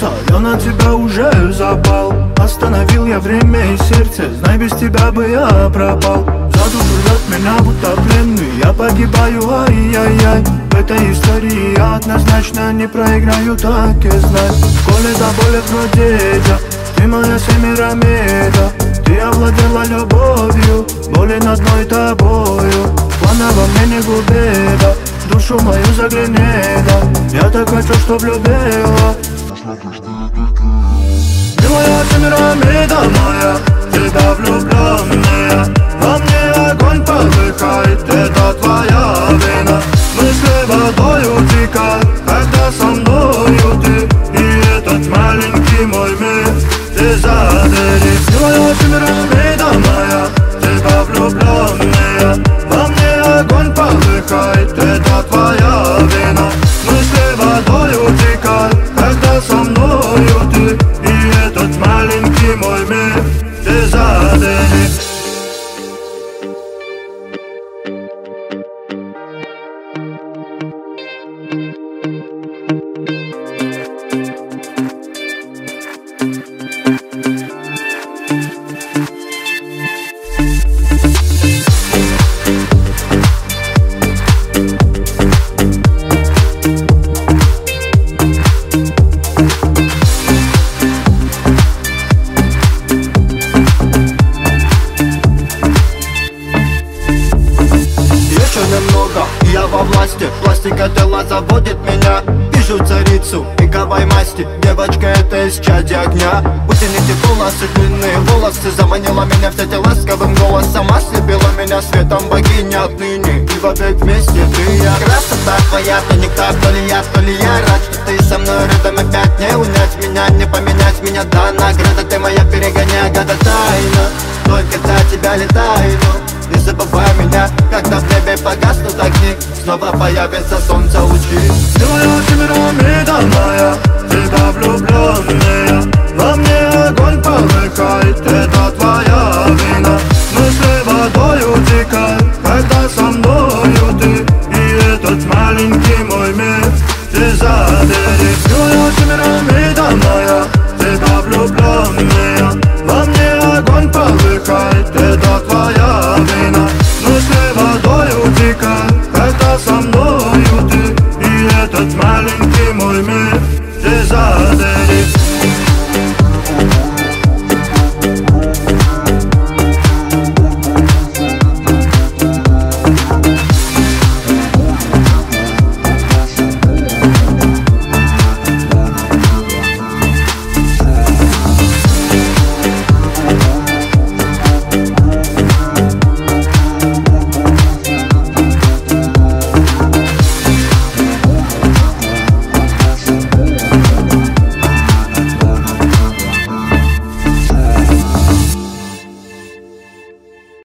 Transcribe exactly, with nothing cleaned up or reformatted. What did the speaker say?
сердца, я на тебя уже запал. Остановил я время и сердце, знай, без тебя бы я пропал. За душу рвет меня будто пленный, я погибаю, ай-яй-яй. В этой истории я однозначно не проиграю, так и знай. Коли до боли вроде я, ты моя Семирамида. Ты овладела любовью, боли над мной тобою. Плана во мне не губи, да, душу мою загляни, да. Я так хочу, чтоб любила. Ты моя Семирамида моя, тебя влюбленная. Во мне огонь полыхает, это твоя вина. Мысли водой утекают, когда со мною ты. И этот маленький мой мир ты задери. Ты моя Семирамида моя, тебя влюбленная. Во мне огонь полыхает, это твоя вина. Мысли водой утекают, когда со мною ты. И этот маленький мой мир ты задери. Немного, я во власти, пластика тела заводит меня. Вижу царицу пиковой масти, девочка это из чади огня. Утяните волосы, длинные волосы, заманила меня в сети ласковым голосом. Ослепила меня светом богини отныне, и вопять вместе ты и я. Красота твоя, то нектар, то ли я, то ли я. Рад, что ты со мной рядом, опять не унять меня, не поменять меня. Да, награда ты моя, перегоняй, года тайна. Только за тебя летаю. Не забывай меня, когда в небе погаснут огни, снова появится солнце лучи. Ты моя Семирамида моя, тебя влюбленная. Во мне огонь полыхает, это твоя вина. Мысли водой утекают,